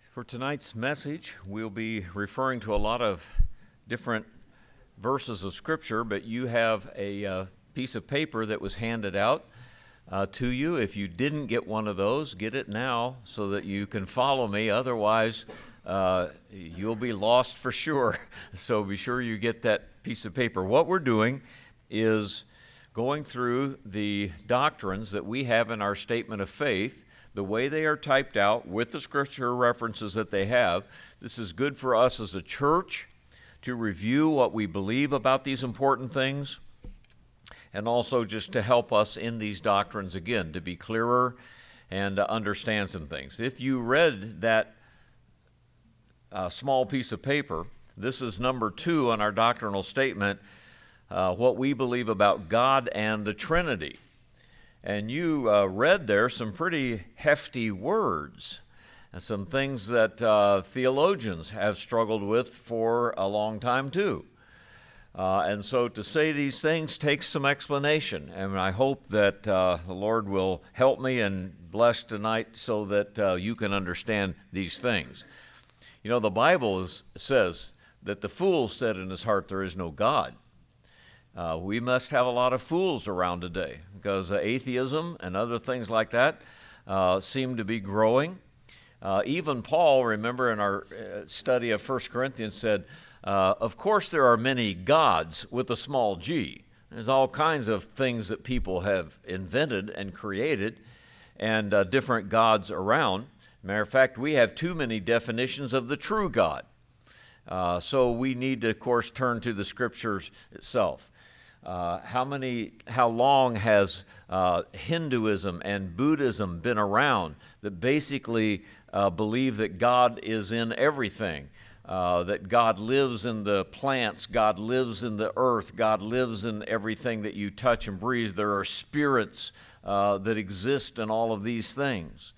For tonight's message, we'll be referring to a lot of different verses of Scripture, but you have a piece of paper that was handed out to you. If you didn't get one of those, get it now so that you can follow me. Otherwise, you'll be lost for sure. So be sure you get that piece of paper. What we're doing is going through the doctrines that we have in our statement of faith, the way they are typed out with the scripture references that they have. This is good for us as a church to review what we believe about these important things, and also just to help us in these doctrines again, to be clearer and to understand some things. If you read that small piece of paper, this is number 2 on our doctrinal statement, what we believe about God and the Trinity. And you read there some pretty hefty words, and some things that theologians have struggled with for a long time too. And so to say these things takes some explanation, and I hope that the Lord will help me and bless tonight so that you can understand these things. You know, the Bible says that the fool said in his heart, "There is no God." We must have a lot of fools around today because atheism and other things like that seem to be growing. Even Paul, remember in our study of 1 Corinthians, said, of course there are many gods with a small g. There's all kinds of things that people have invented and created and different gods around. Matter of fact, we have too many definitions of the true God. So we need to, of course, turn to the Scriptures itself. How long has Hinduism and Buddhism been around that basically believe that God is in everything, that God lives in the plants, God lives in the earth, God lives in everything that you touch and breathe. There are spirits that exist in all of these things.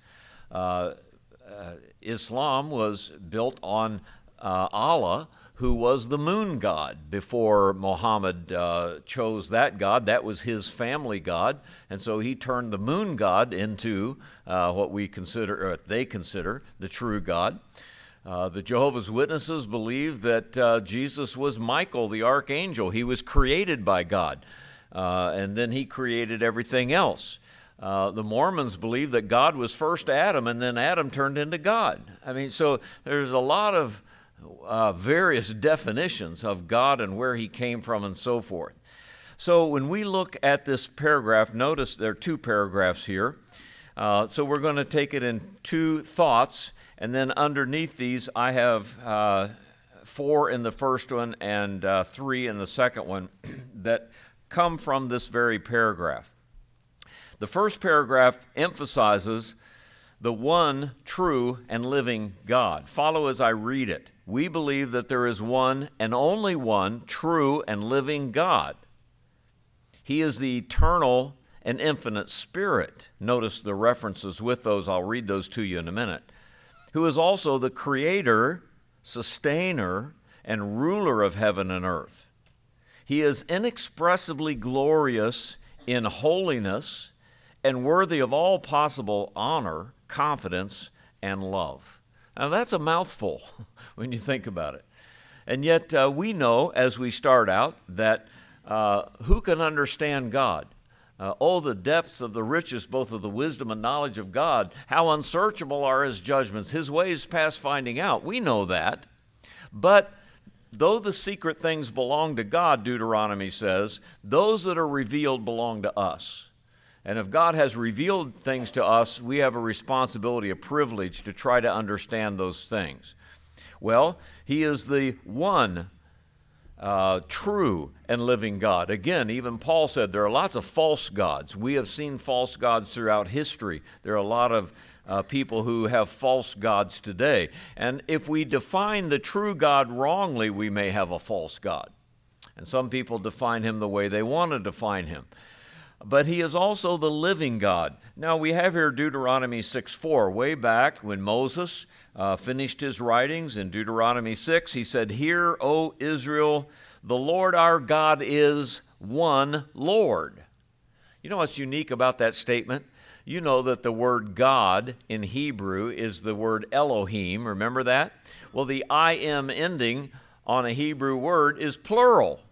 Islam was built on Allah, who was the moon god before Muhammad chose that god. That was his family god, and so he turned the moon god into what they consider the true God. The Jehovah's Witnesses believe that Jesus was Michael, the archangel. He was created by God, and then he created everything else. The Mormons believe that God was first Adam, and then Adam turned into God. I mean, so there's a lot of various definitions of God and where he came from and so forth. So when we look at this paragraph, notice there are 2 paragraphs here. So we're going to take it in 2 thoughts, and then underneath these I have 4 in the first one and 3 in the second one that come from this very paragraph. The first paragraph emphasizes the one true and living God. Follow as I read it. We believe that there is one and only one true and living God. He is the eternal and infinite Spirit. Notice the references with those. I'll read those to you in a minute. Who is also the creator, sustainer, and ruler of heaven and earth. He is inexpressibly glorious in holiness and worthy of all possible honor, confidence, and love. Now that's a mouthful when you think about it. And yet we know as we start out that who can understand God? The depths of the riches, both of the wisdom and knowledge of God. How unsearchable are his judgments, his ways past finding out. We know that. But though the secret things belong to God, Deuteronomy says, those that are revealed belong to us. And if God has revealed things to us, we have a responsibility, a privilege to try to understand those things. Well, he is the one true and living God. Again, even Paul said there are lots of false gods. We have seen false gods throughout history. There are a lot of people who have false gods today. And if we define the true God wrongly, we may have a false God. And some people define him the way they want to define him. But he is also the living God. Now we have here Deuteronomy 6:4. Way back when Moses finished his writings in Deuteronomy 6, he said, "Hear, O Israel, the Lord our God is one Lord." You know what's unique about that statement? You know that the word God in Hebrew is the word Elohim. Remember that? Well, the I-M ending on a Hebrew word is plural.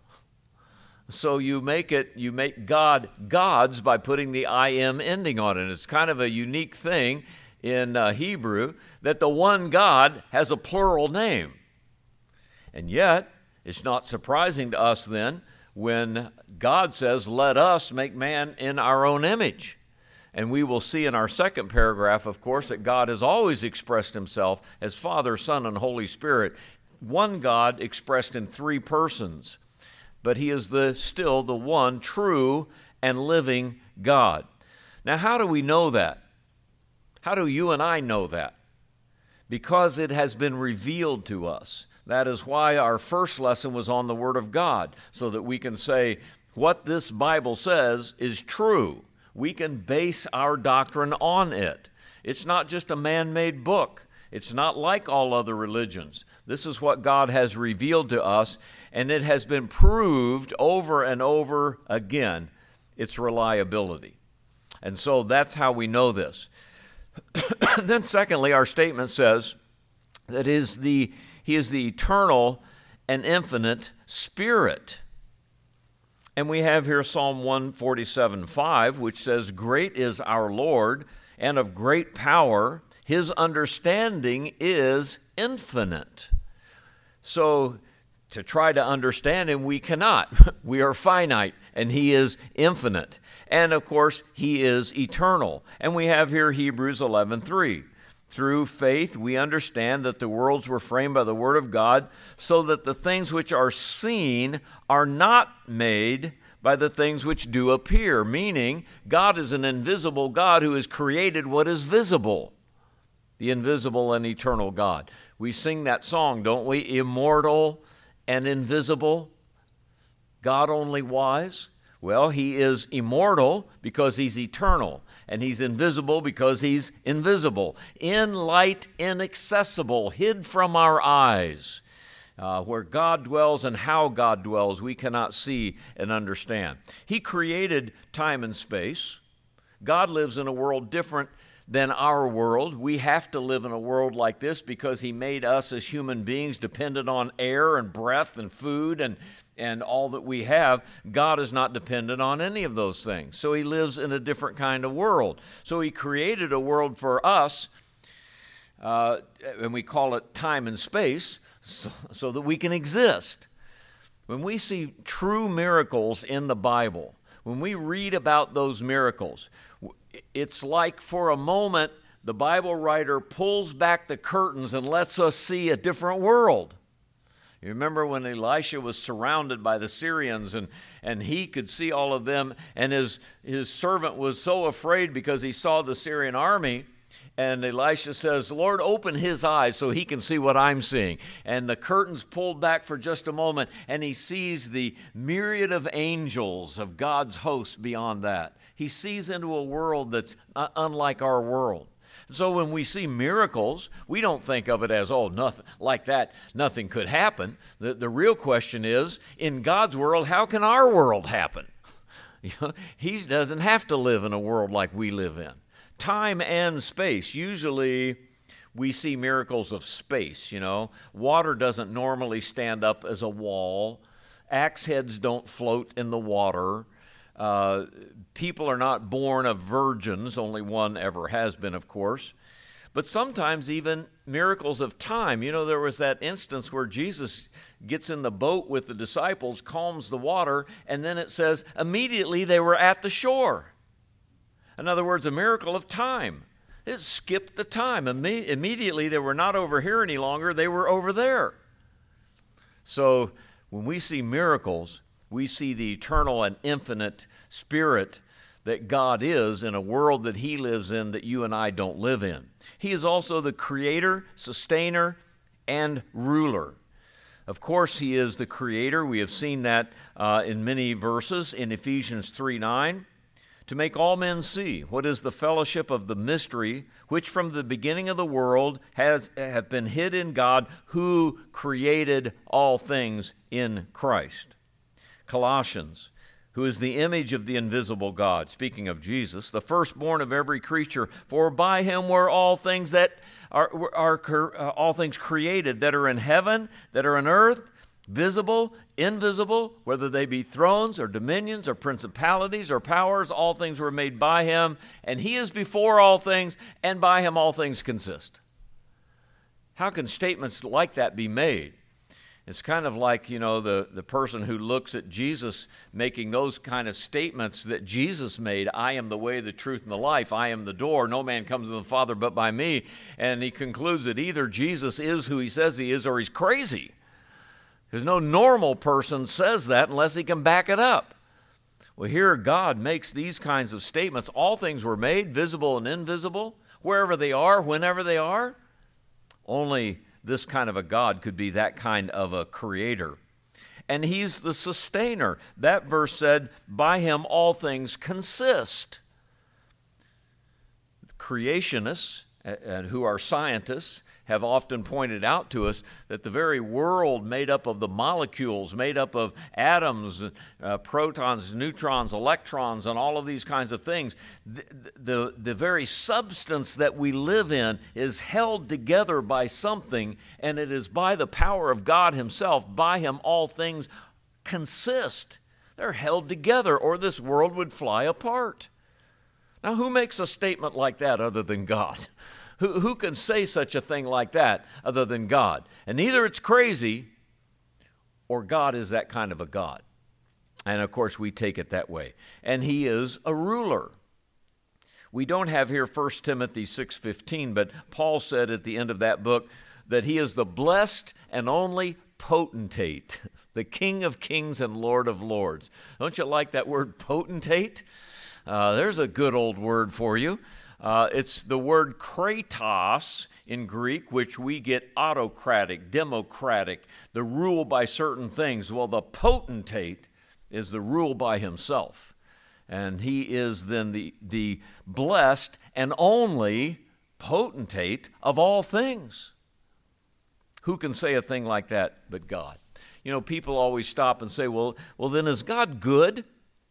So you make God gods by putting the I-M ending on it. It's kind of a unique thing in Hebrew that the one God has a plural name. And yet, it's not surprising to us then when God says, let us make man in our own image. And we will see in our second paragraph, of course, that God has always expressed himself as Father, Son, and Holy Spirit. One God expressed in three persons. But he is still the one true and living God. Now, how do we know that? How do you and I know that? Because it has been revealed to us. That is why our first lesson was on the Word of God, so that we can say what this Bible says is true. We can base our doctrine on it. It's not just a man-made book. It's not like all other religions. This is what God has revealed to us, and it has been proved over and over again, its reliability. And so that's how we know this. Then secondly, our statement says that he is the eternal and infinite Spirit. And we have here Psalm 147:5, which says, great is our Lord, and of great power. His understanding is infinite. So to try to understand him, we cannot. We are finite, and he is infinite. And of course, he is eternal. And we have here Hebrews 11:3. Through faith, we understand that the worlds were framed by the word of God, so that the things which are seen are not made by the things which do appear. Meaning, God is an invisible God who has created what is visible. The invisible and eternal God. We sing that song, don't we? Immortal and invisible, God only wise. Well, he is immortal because he's eternal, and he's invisible because he's invisible. In light, inaccessible, hid from our eyes. Where God dwells and how God dwells, we cannot see and understand. He created time and space. God lives in a world different than our world. We have to live in a world like this because he made us as human beings dependent on air and breath and food and all that we have. God is not dependent on any of those things. So he lives in a different kind of world. So he created a world for us, and we call it time and space, so that we can exist. When we see true miracles in the Bible, when we read about those miracles, it's like for a moment the Bible writer pulls back the curtains and lets us see a different world. You remember when Elisha was surrounded by the Syrians and he could see all of them, and his servant was so afraid because he saw the Syrian army. And Elisha says, Lord, open his eyes so he can see what I'm seeing. And the curtains pulled back for just a moment, and he sees the myriad of angels of God's host beyond that. He sees into a world that's unlike our world. So when we see miracles, we don't think of it as, oh, nothing like that, nothing could happen. The real question is, in God's world, how can our world happen? He doesn't have to live in a world like we live in. Time and space. Usually we see miracles of space, Water doesn't normally stand up as a wall. Axe heads don't float in the water. People are not born of virgins. Only one ever has been, of course. But sometimes even miracles of time. There was that instance where Jesus gets in the boat with the disciples, calms the water, and then it says immediately they were at the shore. In other words, a miracle of time. It skipped the time. Immediately, they were not over here any longer. They were over there. So when we see miracles, we see the eternal and infinite Spirit that God is in a world that he lives in that you and I don't live in. He is also the creator, sustainer, and ruler. Of course, he is the creator. We have seen that in many verses in Ephesians 3:9. To make all men see what is the fellowship of the mystery, which from the beginning of the world have been hid in God, who created all things in Christ. Colossians who is the image of the invisible God, speaking of Jesus, the firstborn of every creature, for by him were all things all things created that are in heaven, that are in earth, visible, invisible, whether they be thrones or dominions or principalities or powers, all things were made by him, and he is before all things, and by him all things consist. How can statements like that be made? It's kind of like, the person who looks at Jesus making those kind of statements that Jesus made. I am the way, the truth, and the life. I am the door. No man comes to the Father but by me. And he concludes that either Jesus is who he says he is or he's crazy. Because no normal person says that unless he can back it up. Well, here God makes these kinds of statements. All things were made, visible and invisible, wherever they are, whenever they are. Only this kind of a God could be that kind of a creator. And he's the sustainer. That verse said, by him all things consist. Creationists, and who are scientists, have often pointed out to us that the very world made up of the molecules, made up of atoms, protons, neutrons, electrons, and all of these kinds of things, the very substance that we live in is held together by something, and it is by the power of God himself. By him all things consist. They're held together, or this world would fly apart. Now, who makes a statement like that other than God? Who can say such a thing like that other than God? And either it's crazy or God is that kind of a God. And of course, we take it that way. And he is a ruler. We don't have here 1 Timothy 6:15, but Paul said at the end of that book that he is the blessed and only potentate, the King of kings and Lord of lords. Don't you like that word potentate? There's a good old word for you. It's the word kratos in Greek, which we get autocratic, democratic, the rule by certain things. Well, the potentate is the rule by himself. And he is then the blessed and only potentate of all things. Who can say a thing like that but God? People always stop and say, well, then is God good?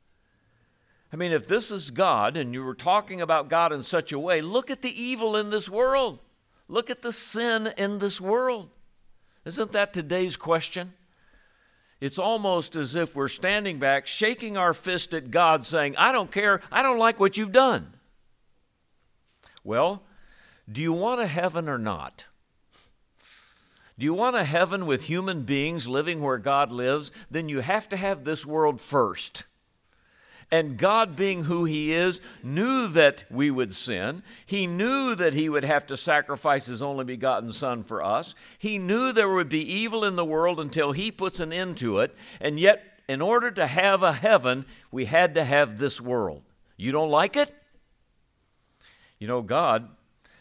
I mean, if this is God and you were talking about God in such a way, look at the evil in this world. Look at the sin in this world. Isn't that today's question? It's almost as if we're standing back, shaking our fist at God, saying, I don't care, I don't like what you've done. Well, do you want a heaven or not? Do you want a heaven with human beings living where God lives? Then you have to have this world first. And God, being who he is, knew that we would sin. He knew that he would have to sacrifice his only begotten Son for us. He knew there would be evil in the world until he puts an end to it. And yet, in order to have a heaven, we had to have this world. You don't like it? God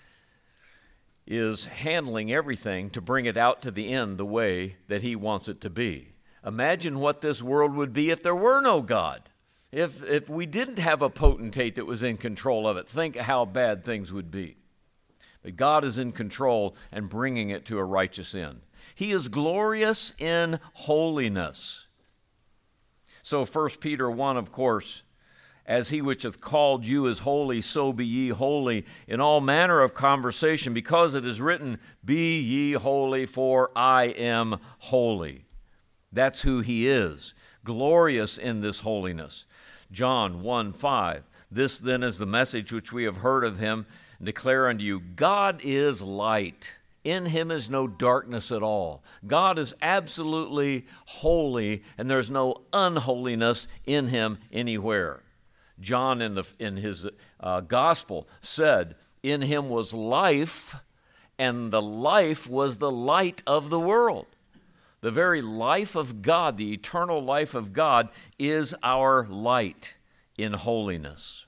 is handling everything to bring it out to the end the way that he wants it to be. Imagine what this world would be if there were no God. If we didn't have a potentate that was in control of it, think how bad things would be. But God is in control and bringing it to a righteous end. He is glorious in holiness. So 1 Peter 1, of course, as he which hath called you is holy, so be ye holy in all manner of conversation, because it is written, be ye holy, for I am holy. That's who he is, glorious in this holiness. John 1:5, this then is the message which we have heard of him and declare unto you, God is light. In him is no darkness at all. God is absolutely holy, and there's no unholiness in him anywhere. John in his gospel said, in him was life, and the life was the light of the world. The very life of God, the eternal life of God, is our light in holiness.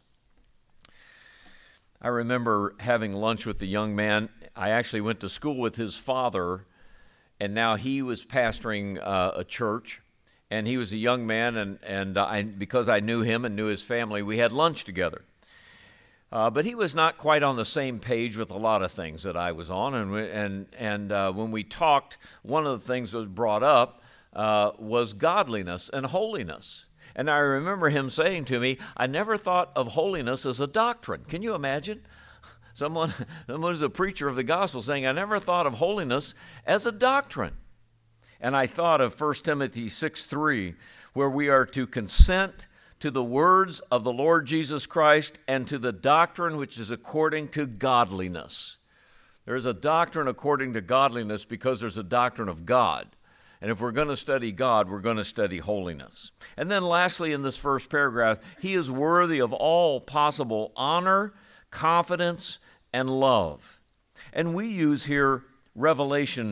I remember having lunch with a young man. I actually went to school with his father, and now he was pastoring a church, and he was a young man, and because I knew him and knew his family, we had lunch together. But he was not quite on the same page with a lot of things that I was on, and when we talked, one of the things that was brought up was godliness and holiness. And I remember him saying to me, I never thought of holiness as a doctrine. Can you imagine? Someone who's a preacher of the gospel saying, I never thought of holiness as a doctrine. And I thought of 1 Timothy 6:3, where we are to consent to the words of the Lord Jesus Christ and to the doctrine which is according to godliness. There is a doctrine according to godliness because there's a doctrine of God. And if we're going to study God, we're going to study holiness. And then lastly, in this first paragraph, he is worthy of all possible honor, confidence, and love. And we use here Revelation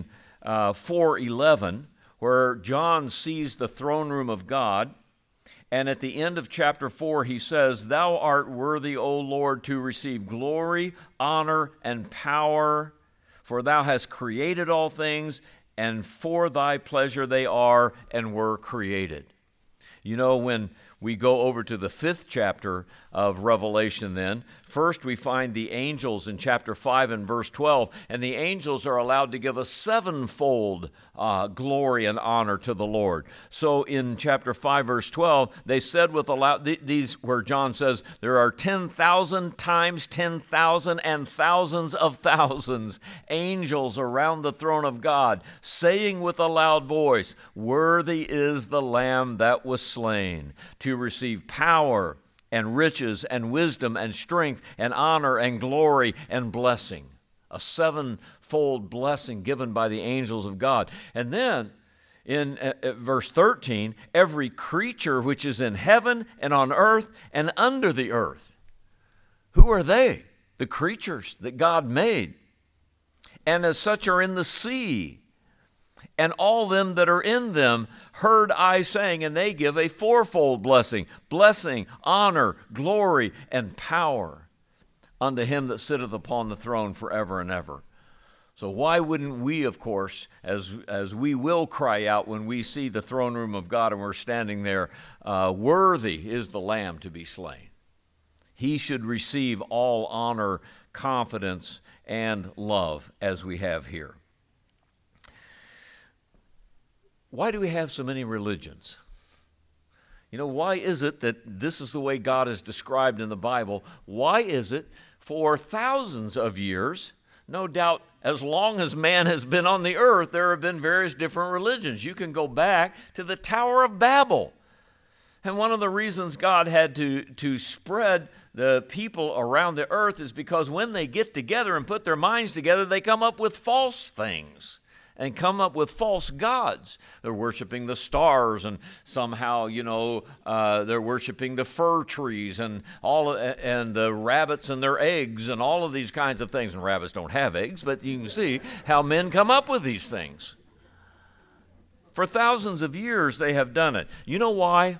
4:11, where John sees the throne room of God. And at the end of chapter 4, he says, Thou art worthy, O Lord, to receive glory, honor, and power, for thou hast created all things, and for thy pleasure they are and were created. You know, when we go over to the 5th chapter of Revelation then, first we find the angels in chapter 5 and verse 12, and the angels are allowed to give a sevenfold glory and honor to the Lord. So in chapter 5 verse 12, they said with a loud, these where John says, there are 10,000 times 10,000 and thousands of thousands angels around the throne of God, saying with a loud voice, Worthy is the Lamb that was slain to receive power and riches and wisdom and strength and honor and glory and blessing. A sevenfold blessing given by the angels of God. And then in verse 13, every creature which is in heaven and on earth and under the earth. Who are they? The creatures that God made. And as such are in the sea. And all them that are in them heard I saying, and they give a fourfold blessing, honor, glory, and power unto him that sitteth upon the throne forever and ever. So why wouldn't we, of course, as we will cry out when we see the throne room of God and we're standing there, worthy is the Lamb to be slain. He should receive all honor, confidence, and love as we have here. Why do we have so many religions? You know, why is it that this is the way God is described in the Bible? Why is it for thousands of years, no doubt as long as man has been on the earth, there have been various different religions. You can go back to the Tower of Babel. And one of the reasons God had to spread the people around the earth is because when they get together and put their minds together, they come up with false things and come up with false gods. They're worshiping the stars, and somehow, they're worshiping the fir trees and and the rabbits and their eggs and all of these kinds of things. And rabbits don't have eggs, but you can see how men come up with these things. For thousands of years, they have done it. You know why?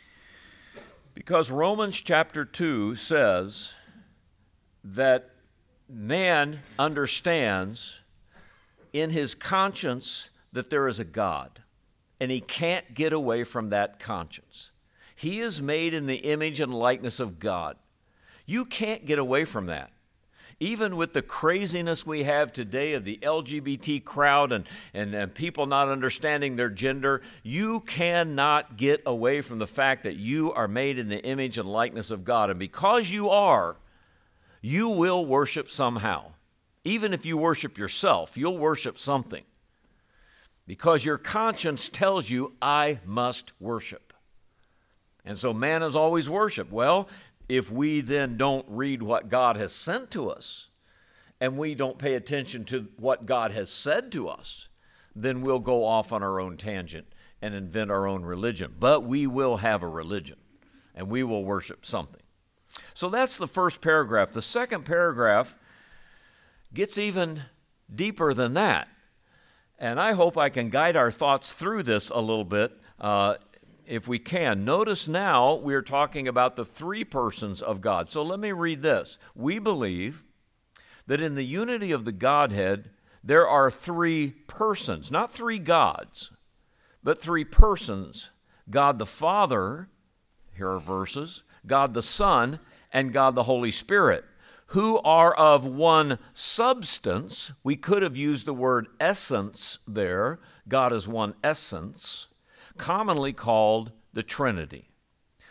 Because Romans chapter 2 says that man understands in his conscience that there is a God, and he can't get away from that conscience. He is made in the image and likeness of God. You can't get away from that. Even with the craziness we have today of the LGBT crowd and people not understanding their gender, you cannot get away from the fact that you are made in the image and likeness of God. And because you are, you will worship somehow. Even if you worship yourself, you'll worship something. Because your conscience tells you, I must worship. And so man has always worshiped. Well, if we then don't read what God has sent to us, and we don't pay attention to what God has said to us, then we'll go off on our own tangent and invent our own religion. But we will have a religion, and we will worship something. So that's the first paragraph. The second paragraph gets even deeper than that. And I hope I can guide our thoughts through this a little bit if we can. Notice now we're talking about the three persons of God. So let me read this. We believe that in the unity of the Godhead, there are three persons, not three gods, but three persons. God the Father, here are verses, God the Son, and God the Holy Spirit, who are of one substance. We could have used the word essence there. God is one essence, commonly called the Trinity.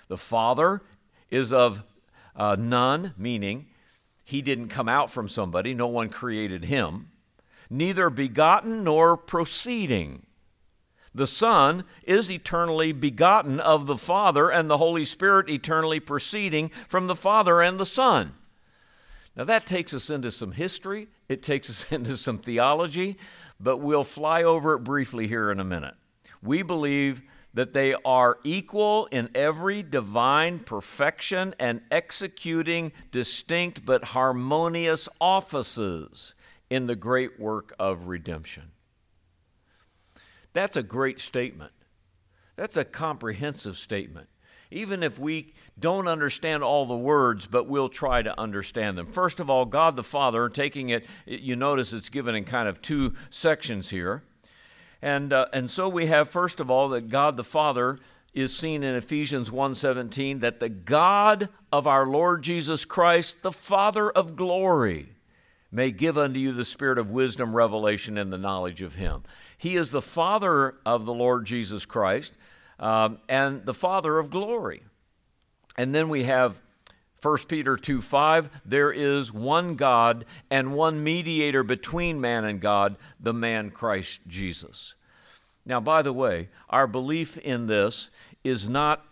The Father is of none, meaning he didn't come out from somebody, no one created him, neither begotten nor proceeding. The Son is eternally begotten of the Father, and the Holy Spirit eternally proceeding from the Father and the Son. Now that takes us into some history, it takes us into some theology, but we'll fly over it briefly here in a minute. We believe that they are equal in every divine perfection and executing distinct but harmonious offices in the great work of redemption. That's a great statement. That's a comprehensive statement. Even if we don't understand all the words, but we'll try to understand them. First of all, God the Father, taking it, you notice it's given in kind of two sections here. And so we have, first of all, that God the Father is seen in Ephesians 1:17, that the God of our Lord Jesus Christ, the Father of glory, may give unto you the spirit of wisdom, revelation, and the knowledge of him. He is the Father of the Lord Jesus Christ and the Father of glory. And then we have 1 Peter 2:5, there is one God and one mediator between man and God, the man Christ Jesus. Now, by the way, our belief in this is not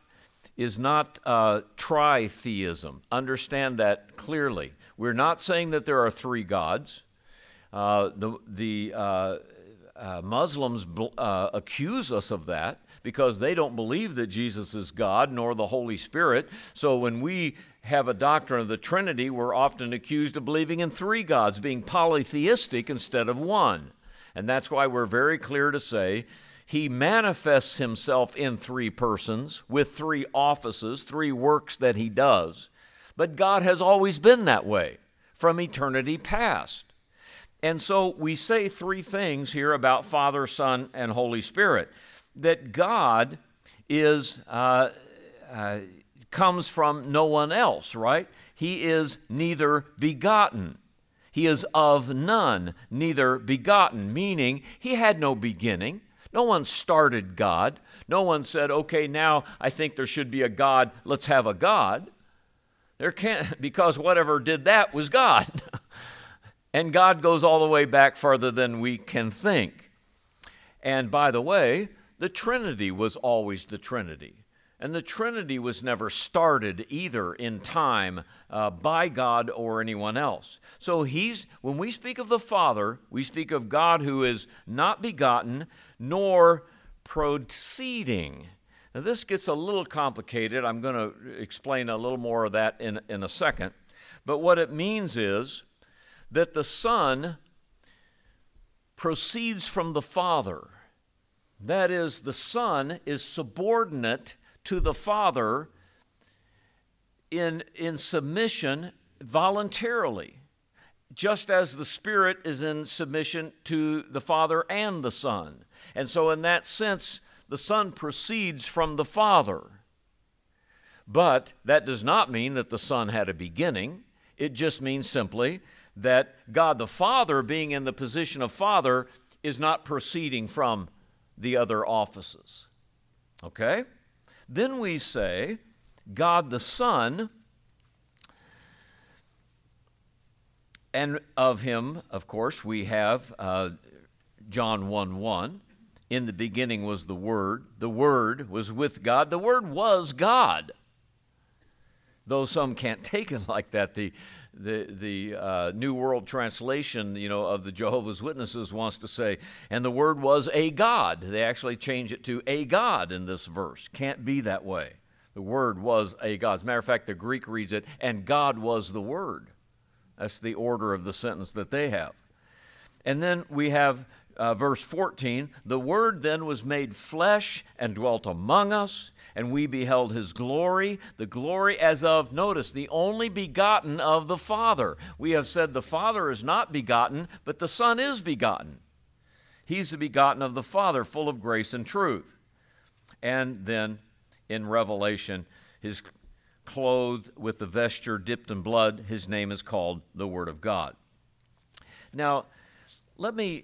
tritheism. Understand that clearly. We're not saying that there are three gods. The Muslims accuse us of that because they don't believe that Jesus is God nor the Holy Spirit. So when we have a doctrine of the Trinity, we're often accused of believing in three gods, being polytheistic instead of one. And that's why we're very clear to say he manifests himself in three persons with three offices, three works that he does. But God has always been that way from eternity past. And so we say three things here about Father, Son, and Holy Spirit. That God is comes from no one else, right? He is neither begotten. He is of none, neither begotten, meaning he had no beginning. No one started God. No one said, okay, now I think there should be a God, let's have a God. There can't, because whatever did that was God. And God goes all the way back farther than we can think. And by the way, the Trinity was always the Trinity. And the Trinity was never started either in time by God or anyone else. So when we speak of the Father, we speak of God who is not begotten nor proceeding. Now this gets a little complicated. I'm going to explain a little more of that in a second. But what it means is that the Son proceeds from the Father. That is, the Son is subordinate to the Father in submission voluntarily, just as the Spirit is in submission to the Father and the Son. And so in that sense, the Son proceeds from the Father. But that does not mean that the Son had a beginning. It just means simply that God the Father, being in the position of Father, is not proceeding from the other offices. Okay? Then we say God the Son, and of him, of course, we have John 1:1. In the beginning was the Word. The Word was with God. The Word was God. Though some can't take it like that, the New World Translation, of the Jehovah's Witnesses wants to say, and the Word was a God. They actually change it to a God in this verse. Can't be that way. The Word was a God. As a matter of fact, the Greek reads it, and God was the Word. That's the order of the sentence that they have. And then we have verse 14, the Word then was made flesh and dwelt among us, and we beheld his glory, the glory as of, notice, the only begotten of the Father. We have said the Father is not begotten, but the Son is begotten. He's the begotten of the Father, full of grace and truth. And then in Revelation, his clothed with the vesture dipped in blood, his name is called the Word of God. Now, let me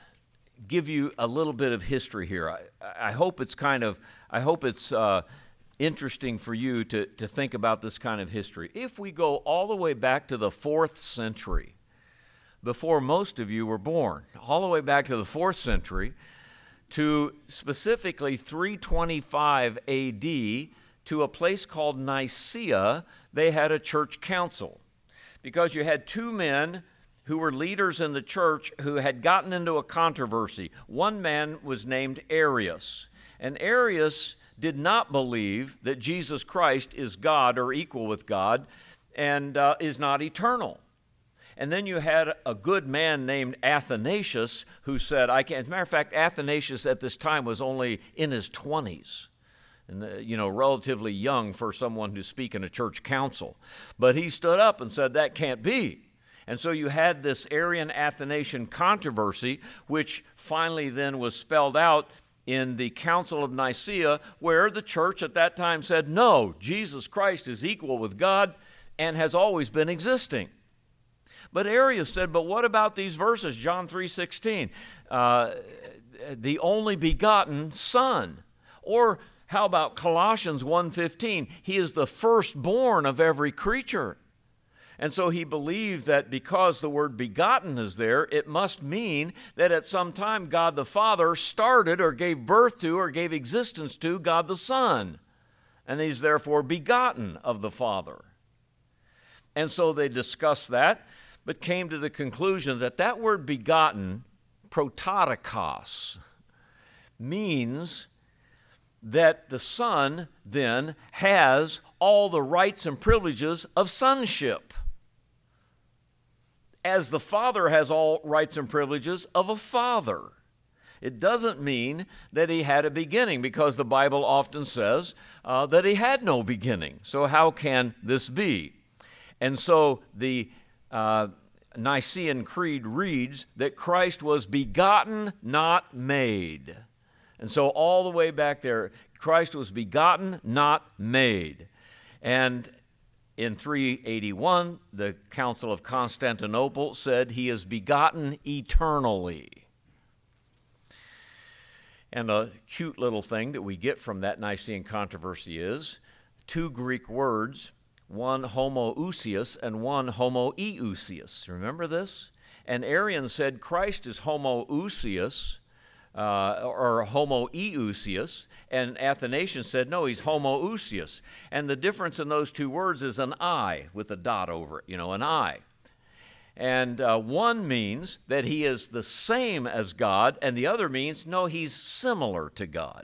give you a little bit of history here. I hope it's interesting for you to think about this kind of history. If we go all the way back to the 4th century, before most of you were born, all the way back to the 4th century, to specifically 325 AD, to a place called Nicaea, they had a church council. Because you had two men who were leaders in the church who had gotten into a controversy. One man was named Arius, and Arius did not believe that Jesus Christ is God or equal with God and is not eternal. And then you had a good man named Athanasius who said, I can't. As a matter of fact, Athanasius at this time was only in his 20s. And, relatively young for someone to speak in a church council. But he stood up and said, that can't be. And so you had this Arian Athanasian controversy, which finally then was spelled out in the Council of Nicaea, where the church at that time said, no, Jesus Christ is equal with God and has always been existing. But Arius said, but what about these verses, John 3:16, the only begotten Son? Or how about Colossians 1:15? He is the firstborn of every creature. And so he believed that because the word begotten is there, it must mean that at some time God the Father started or gave birth to or gave existence to God the Son. And he's therefore begotten of the Father. And so they discussed that, but came to the conclusion that that word begotten, prototokos, means that the Son then has all the rights and privileges of sonship, as the Father has all rights and privileges of a father. It doesn't mean that he had a beginning, because the Bible often says that he had no beginning. So how can this be? And so the Nicene Creed reads that Christ was begotten, not made. And so all the way back there, Christ was begotten, not made. And in 381, the Council of Constantinople said he is begotten eternally. And a cute little thing that we get from that Nicene controversy is two Greek words, one homoousios and one homoiousios. Remember this? And Arian said Christ is homoousios, or homoiousios, and Athanasius said, no, he's homoousios. And the difference in those two words is an I with a dot over it, an I. And one means that he is the same as God, and the other means, no, he's similar to God.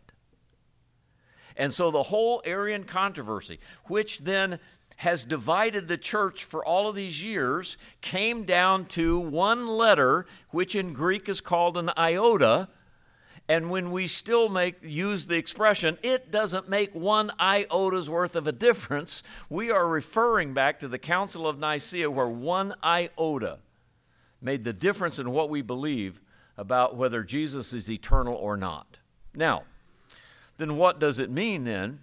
And so the whole Arian controversy, which then has divided the church for all of these years, came down to one letter, which in Greek is called an iota. And when we still use the expression, it doesn't make one iota's worth of a difference, we are referring back to the Council of Nicaea, where one iota made the difference in what we believe about whether Jesus is eternal or not. Now, then what does it mean then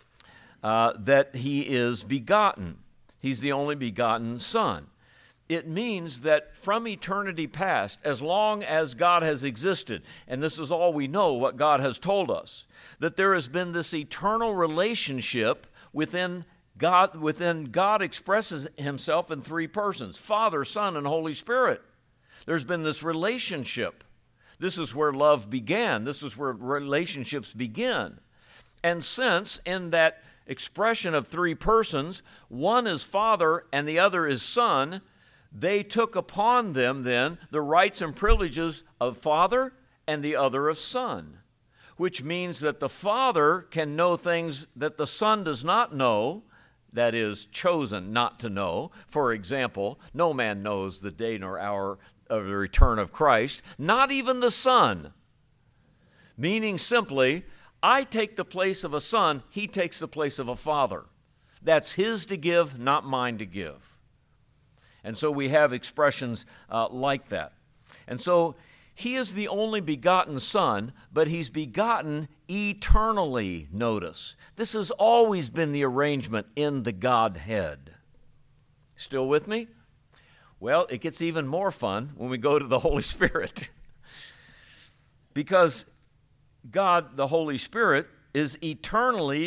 that he is begotten? He's the only begotten Son. It means that from eternity past, as long as God has existed, and this is all we know, what God has told us, that there has been this eternal relationship within God. God expresses himself in three persons, Father, Son, and Holy Spirit. There's been this relationship. This is where love began. This is where relationships begin. And since in that expression of three persons, one is Father and the other is Son, they took upon them then the rights and privileges of Father and the other of Son, which means that the Father can know things that the Son does not know, that is, chosen not to know. For example, no man knows the day nor hour of the return of Christ, not even the Son. Meaning simply, I take the place of a son, he takes the place of a father. That's his to give, not mine to give. And so we have expressions like that. And so he is the only begotten Son, but he's begotten eternally, notice. This has always been the arrangement in the Godhead. Still with me? Well, it gets even more fun when we go to the Holy Spirit. Because God, the Holy Spirit, is eternally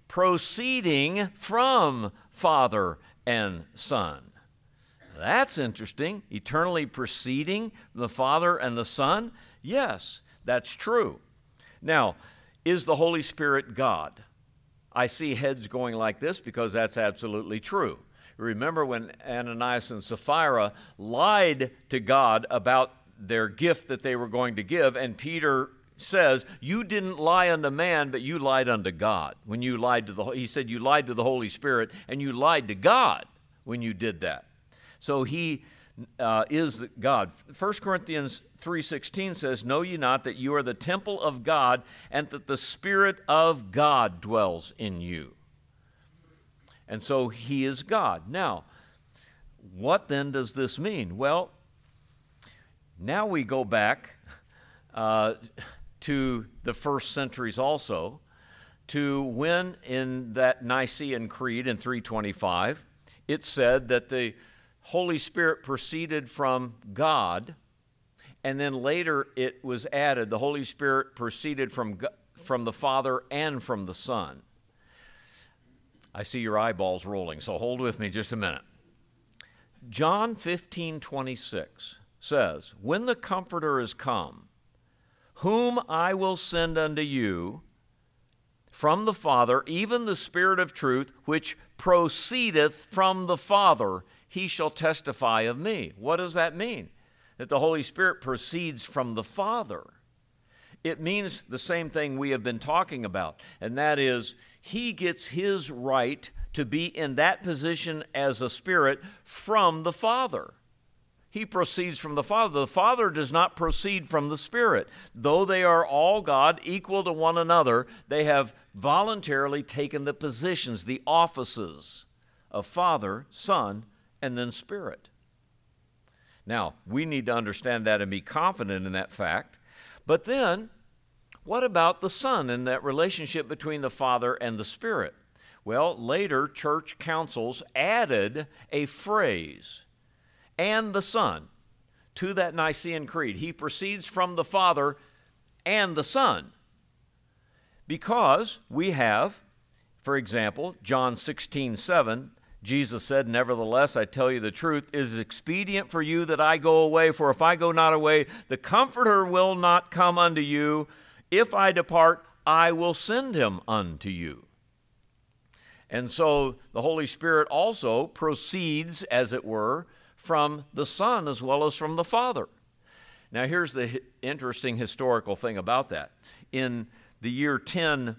proceeding from Father and Son. That's interesting. Eternally proceeding from the Father and the Son? Yes, that's true. Now, is the Holy Spirit God? I see heads going like this because that's absolutely true. Remember when Ananias and Sapphira lied to God about their gift that they were going to give, and Peter says, you didn't lie unto man, but you lied unto God. When you lied to he said you lied to the Holy Spirit, and you lied to God when you did that. So he is God. 1 Corinthians 3:16 says, know ye not that you are the temple of God, and that the Spirit of God dwells in you. And so he is God. Now, what then does this mean? Well, now we go back to the first centuries also, to when in that Nicene Creed in 325, it said that the Holy Spirit proceeded from God, and then later it was added, the Holy Spirit proceeded from the Father and from the Son. I see your eyeballs rolling, so hold with me just a minute. John 15:26 says, when the Comforter is come, whom I will send unto you from the Father, even the Spirit of truth, which proceedeth from the Father, he shall testify of me. What does that mean? That the Holy Spirit proceeds from the Father. It means the same thing we have been talking about, and that is he gets his right to be in that position as a spirit from the Father. He proceeds from the Father. The Father does not proceed from the Spirit. Though they are all God, equal to one another, they have voluntarily taken the positions, the offices of Father, Son, and then Spirit. Now, we need to understand that and be confident in that fact. But then, what about the Son and that relationship between the Father and the Spirit? Well, later church councils added a phrase, and the Son, to that Nicene Creed. He proceeds from the Father and the Son. Because we have, for example, John 16:7, Jesus said, nevertheless, I tell you the truth, it is expedient for you that I go away, for if I go not away, the Comforter will not come unto you. If I depart, I will send him unto you. And so the Holy Spirit also proceeds, as it were, from the Son as well as from the Father. Now here's the interesting historical thing about that. In the year 10,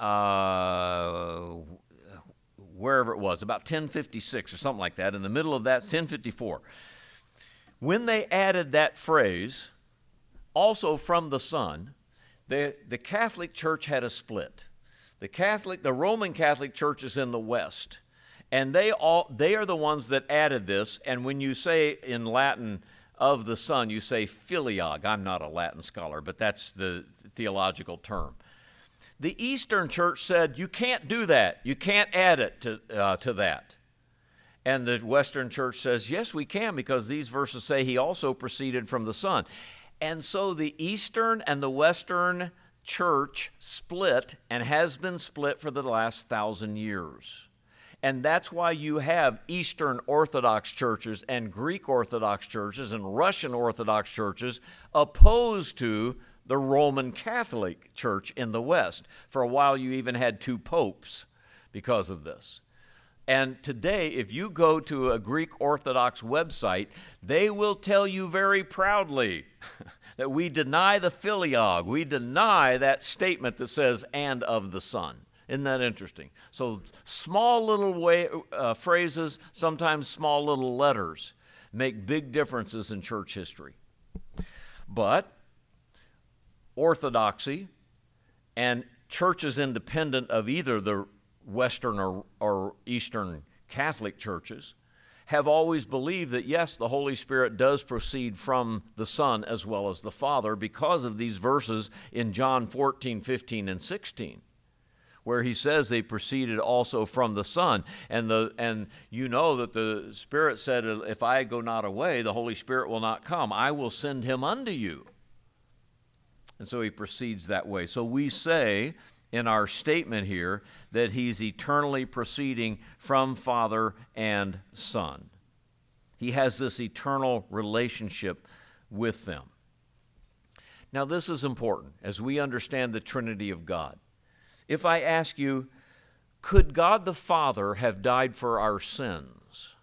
wherever it was, about 1056 or something like that, in the middle of that, 1054, when they added that phrase, also from the Son, the Catholic Church had a split. The Roman Catholic Church is in the West, and they are the ones that added this. And when you say in Latin of the Son, you say filioque. I'm not a Latin scholar, but that's the theological term. The Eastern Church said you can't do that. You can't add it to that. And the Western Church says, yes, we can, because these verses say he also proceeded from the Son. And so the Eastern and the Western Church split and has been split for the last 1,000 years. And that's why you have Eastern Orthodox churches and Greek Orthodox churches and Russian Orthodox churches opposed to the Roman Catholic Church in the West. For a while, you even had 2 popes because of this. And today, if you go to a Greek Orthodox website, they will tell you very proudly that we deny the filioque. We deny that statement that says, and of the Son. Isn't that interesting? So small little phrases, sometimes small little letters, make big differences in church history. But orthodoxy and churches independent of either the Western or Eastern Catholic churches have always believed that, yes, the Holy Spirit does proceed from the Son as well as the Father because of these verses in John 14, 15, and 16. Where he says they proceeded also from the Son. And you know that the Spirit said, if I go not away, the Holy Spirit will not come. I will send him unto you. And so he proceeds that way. So we say in our statement here that he's eternally proceeding from Father and Son. He has this eternal relationship with them. Now, this is important as we understand the Trinity of God. If I ask you, could God the Father have died for our sins?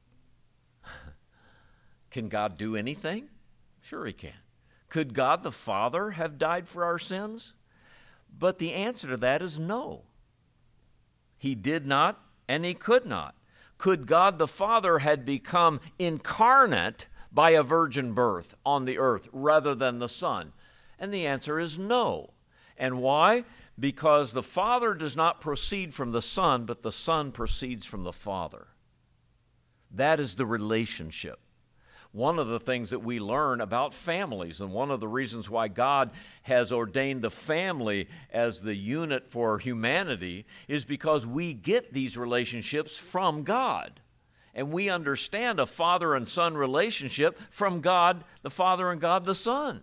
Can God do anything? Sure he can. Could God the Father have died for our sins? But the answer to that is no. He did not, and he could not. Could God the Father had become incarnate by a virgin birth on the earth rather than the Son? And the answer is no. And why? Because the Father does not proceed from the Son, but the Son proceeds from the Father. That is the relationship. One of the things that we learn about families, and one of the reasons why God has ordained the family as the unit for humanity, is because we get these relationships from God. And we understand a father and son relationship from God the Father and God the Son.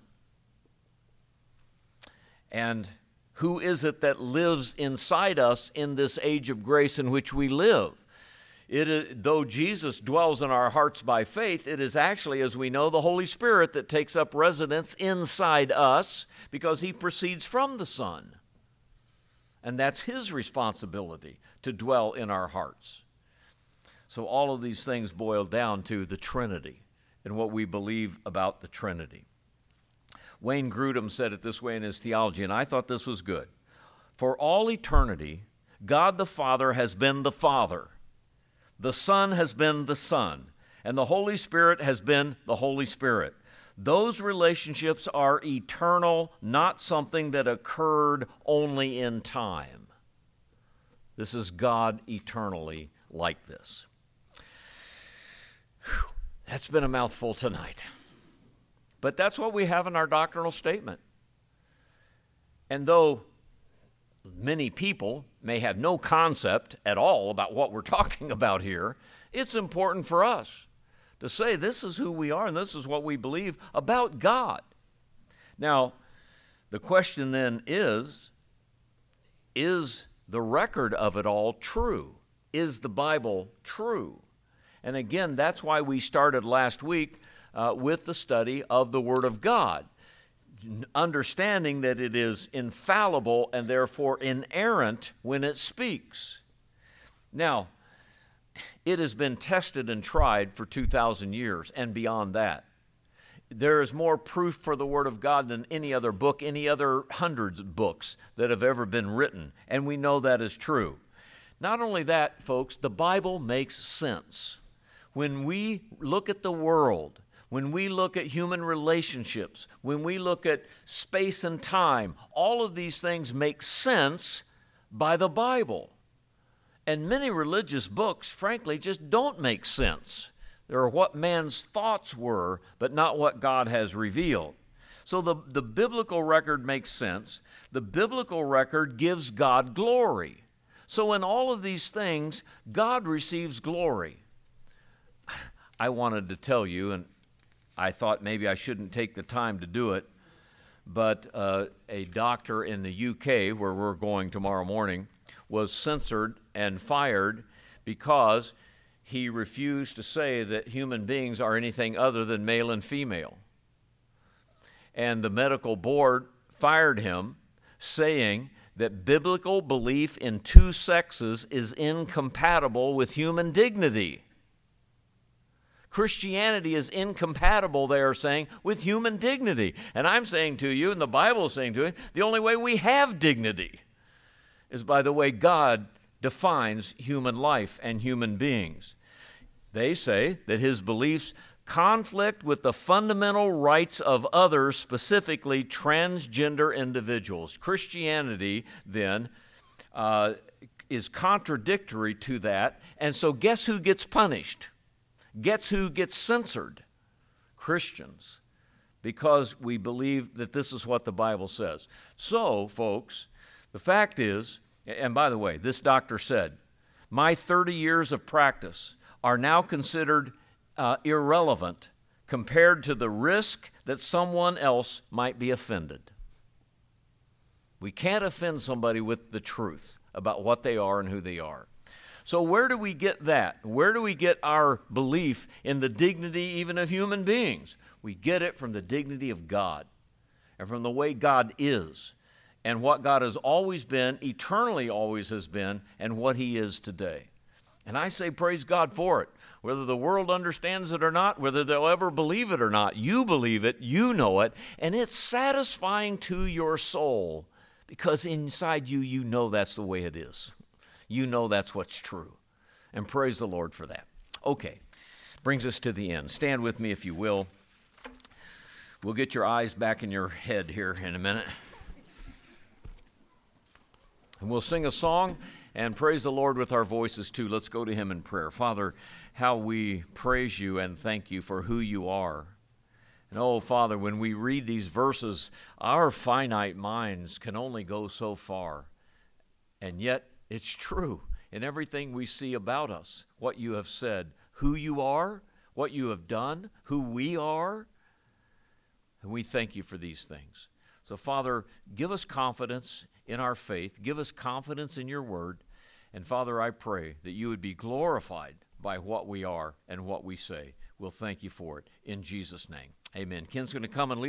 And who is it that lives inside us in this age of grace in which we live? Though Jesus dwells in our hearts by faith, it is actually, as we know, the Holy Spirit that takes up residence inside us because he proceeds from the Son. And that's his responsibility to dwell in our hearts. So all of these things boil down to the Trinity and what we believe about the Trinity. Wayne Grudem said it this way in his theology, and I thought this was good. For all eternity, God the Father has been the Father. The Son has been the Son, and the Holy Spirit has been the Holy Spirit. Those relationships are eternal, not something that occurred only in time. This is God eternally like this. Whew, that's been a mouthful tonight. But that's what we have in our doctrinal statement. And though many people may have no concept at all about what we're talking about here, it's important for us to say this is who we are and this is what we believe about God. Now, the question then is the record of it all true? Is the Bible true? And again, that's why we started last week with the study of the Word of God, understanding that it is infallible and therefore inerrant when it speaks. Now, it has been tested and tried for 2,000 years and beyond that. There is more proof for the Word of God than any other book, any other hundreds of books that have ever been written, and we know that is true. Not only that, folks, the Bible makes sense. When we look at the world, when we look at human relationships, when we look at space and time, all of these things make sense by the Bible. And many religious books, frankly, just don't make sense. They're what man's thoughts were, but not what God has revealed. So the biblical record makes sense. The biblical record gives God glory. So in all of these things, God receives glory. I wanted to tell you, and I thought maybe I shouldn't take the time to do it, but a doctor in the UK, where we're going tomorrow morning, was censored and fired because he refused to say that human beings are anything other than male and female. And the medical board fired him, saying that biblical belief in two sexes is incompatible with human dignity. Christianity is incompatible, they are saying, with human dignity. And I'm saying to you, and the Bible is saying to you, the only way we have dignity is by the way God defines human life and human beings. They say that his beliefs conflict with the fundamental rights of others, specifically transgender individuals. Christianity, then, is contradictory to that, and so guess who gets punished? Guess who gets censored? Christians, because we believe that this is what the Bible says. So, folks, the fact is, and by the way, this doctor said, my 30 years of practice are now considered irrelevant compared to the risk that someone else might be offended. We can't offend somebody with the truth about what they are and who they are. So where do we get that? Where do we get our belief in the dignity even of human beings? We get it from the dignity of God and from the way God is and what God has always been, eternally always has been, and what He is today. And I say praise God for it. Whether the world understands it or not, whether they'll ever believe it or not, you believe it, you know it, and it's satisfying to your soul because inside you, you know that's the way it is. You know that's what's true. And praise the Lord for that. Okay, brings us to the end. Stand with me if you will. We'll get your eyes back in your head here in a minute. And we'll sing a song and praise the Lord with our voices too. Let's go to Him in prayer. Father, how we praise You and thank You for who You are. And oh, Father, when we read these verses, our finite minds can only go so far. And yet, it's true in everything we see about us, what You have said, who You are, what You have done, who we are. And we thank You for these things. So, Father, give us confidence in our faith. Give us confidence in Your word. And, Father, I pray that You would be glorified by what we are and what we say. We'll thank You for it in Jesus' name. Amen. Ken's going to come and lead